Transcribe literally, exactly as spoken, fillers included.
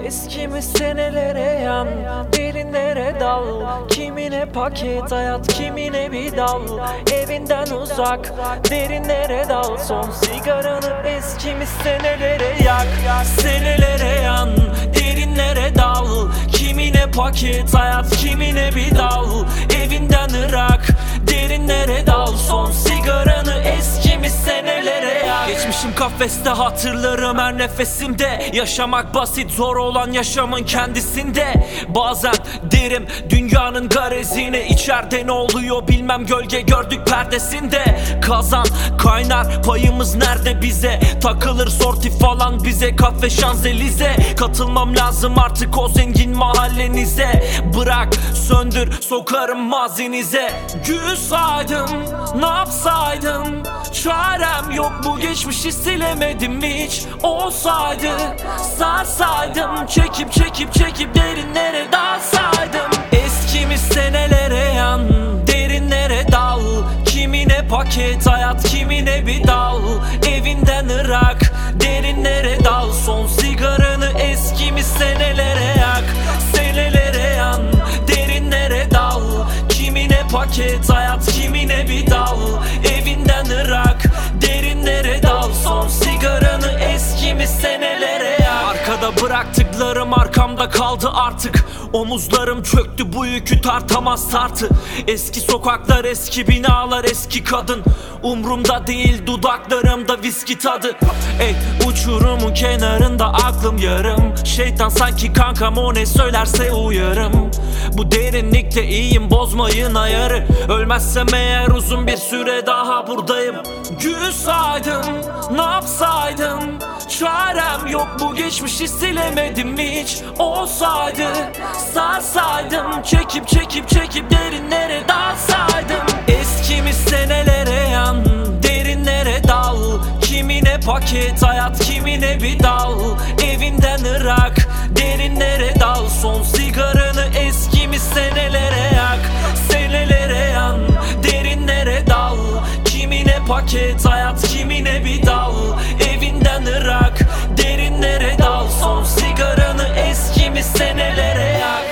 Eskimi senelere yan, derinlere dal. Kimine paket hayat, kimine bir dal. Evinden uzak, derinlere dal. Son sigaranı eskimi senelere yak. Senelere yan, derinlere dal. Kimine paket hayat, kimine bir dal. Evinden ırak, derinlere dal. Son sigaranı eskimi senelere yak. Geçmişim kafeste, hatırlarım her nefesimde. Yaşamak basit, zor olan yaşamın kendisinde. Bazen derim dünyanın garezine, içeride ne oluyor bilmem, gölge gördük perdesinde. Kazan kaynar, payımız nerede bize? Takılır sorti falan bize, kafe şanzelize. Katılmam lazım artık o zengin mahallenize. Bırak söndür, sokarım mazinize. Gül saydım, ne yapsaydım? Çarem yok, bu geçmişi silemedim hiç. Olsaydı sarsaydım, çekip çekip çekip derinlere dalsaydım. Eskimi senelere yan, derinlere dal. Kimine paket hayat, kimine bir dal. Evinden ırak, derinlere dal. Son sigaranı eskimi senelere yak. Senelere yan, derinlere dal. Kimine paket hayat, kimine bir dal. Evinden ırak, derinlere dal. Son sigaranı eskimi senelere yak. Arkada bıraktıklarım arkamda kaldı artık. Omuzlarım çöktü, bu yükü tartamaz tartı. Eski sokaklar, eski binalar, eski kadın. Umrumda değil, dudaklarımda viski tadı. Ey uçurumun kenarında aklım yarım. Şeytan sanki kankam, o ne söylerse uyarım. Bu derinlikte iyiyim, bozmayın ayarı. Ölmezsem eğer uzun bir süre daha buradayım. Gül saydım, ne yapsaydım? Çarem yok, bu geçmişi silemedim hiç. Olsaydı sarsaydım, çekip çekip çekip derinlere dalsaydım. Eskimi senelere yan, derinlere dal. Kimine paket hayat, kimine bir dal. Evinden ırak, derinlere dal. Son sigaranı eskimi senelere yak. Senelere yan, derinlere dal. Kimine paket hayat, kimine bir dal. Evinden ırak, derinlere dal. Son sigaranı eskimi senelere yak.